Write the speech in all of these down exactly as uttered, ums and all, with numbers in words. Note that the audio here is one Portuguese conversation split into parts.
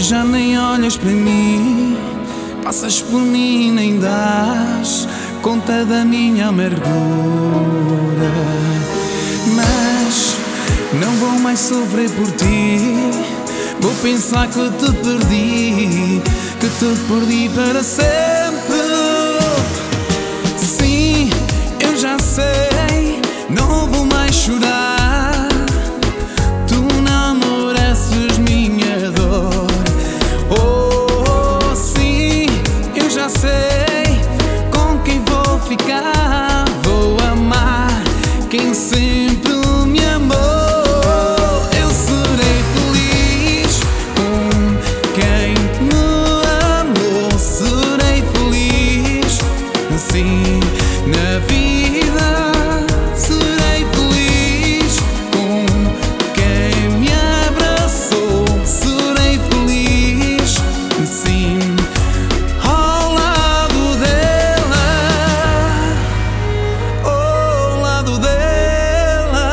Já nem olhas para mim, passas por mim, nem dás conta da minha amargura. Mas não vou mais sofrer por ti, vou pensar que te perdi, que te perdi para sempre. Sim, eu já sei, não vou mais chorar. Tu não mereces minha dor. Oh, sim, eu já sei com quem vou ficar. Vou amar quem sempre me amou. Eu serei feliz com quem me amou. Serei feliz assim na vida. Serei feliz com quem me abraçou. Serei feliz assim ao lado dela, ao lado dela.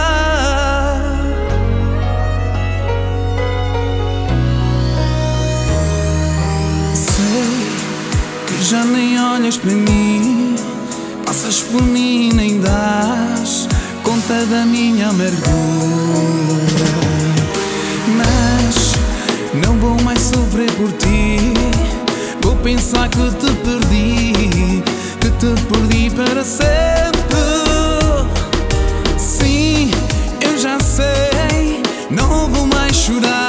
Sei que já nem olhas para mim, passas por mim, nem dás conta da minha amargura. Mas não vou mais sofrer por ti, vou pensar que te perdi, que te perdi para sempre. Sim, eu já sei, não vou mais chorar.